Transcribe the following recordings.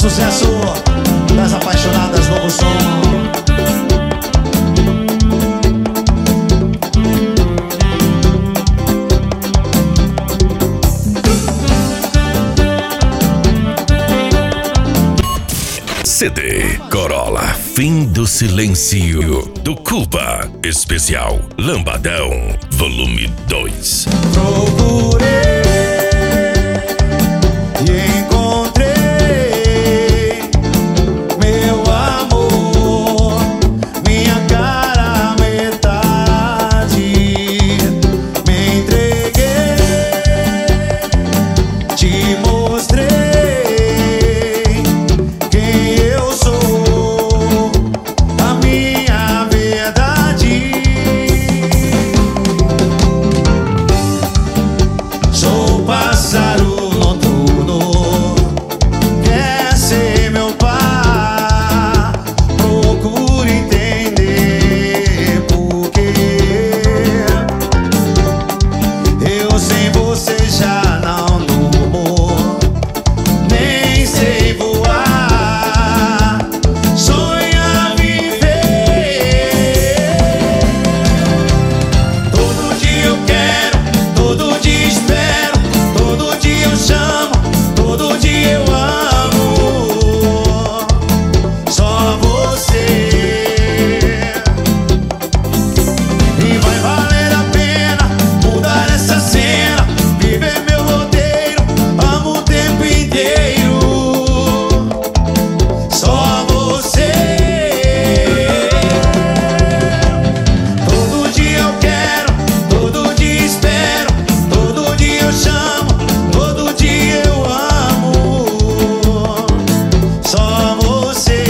sucesso das apaixonadas, novo som. CD Corolla, Fim do Silêncio, do Cuba, especial Lambadão, volume 2. Procurei e encontrei meu amor, minha cara metade. Me entreguei, te mostrei quem eu sou, a minha verdade. Sou pássaro noturno, quer ser meu par. Procure entender por quê. Eu sem você já não durmo, nem sei voar. Sonha viver. Todo dia eu quero, todo dia espero, todo dia eu chamo, todo dia eu amo. Só você. E vai valer a pena mudar essa cena, viver meu roteiro, amo o tempo inteiro. Só você. Todo dia eu quero, todo dia espero, todo dia eu chamo, todo dia eu amo. Só você.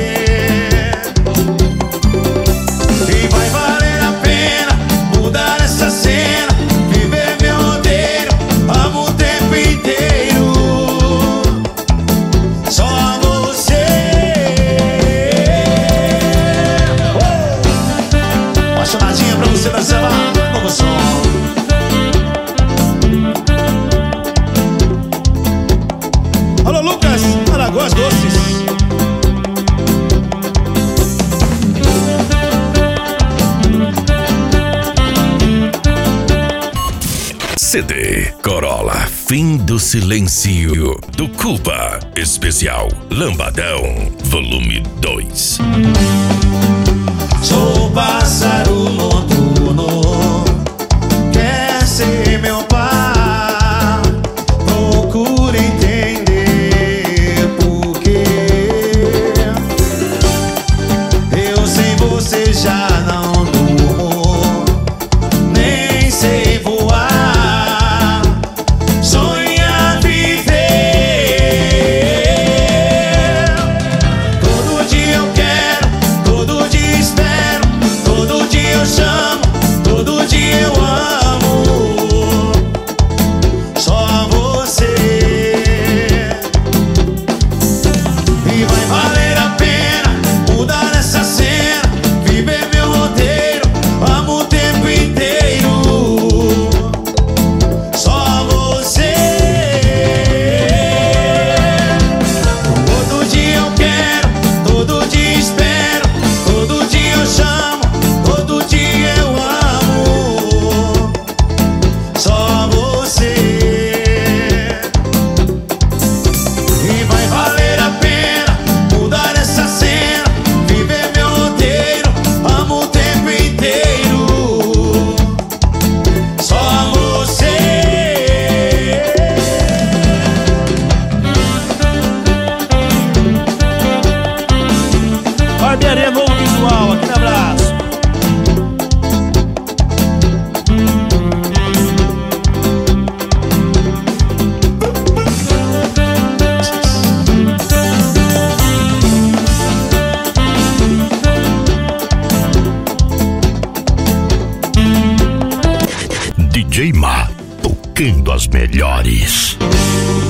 E vai valer a pena mudar essa cena, viver meu roteiro, amo o tempo inteiro. Só você. Apaixonadinha pra você dançar lá, novo som. Alô, Lucas, Alagoas Doces. CD Corolla, Fim do Silêncio, do Cuba, especial Lambadão, volume 2. Sou pássaro noturno, quer ser meu par. Procure entender por quê. Eu sem você já não durmo, nem sei voar. Sonha viver. Todo dia eu quero, todo dia espero, todo dia eu chamo, todo dia eu amo. Só você. E vai valer a pena mudar essa cena, viver meu roteiro, amo o tempo inteiro. Só você. Todo dia eu quero, todo dia espero, todo dia eu chamo, todo dia eu amo. Só você. E vai valer a pena mudar essa cena, viver meu roteiro, amo o tempo inteiro. Só você. Barbearia Novo Visual, aquele abraço. DJ Ma, tocando as melhores.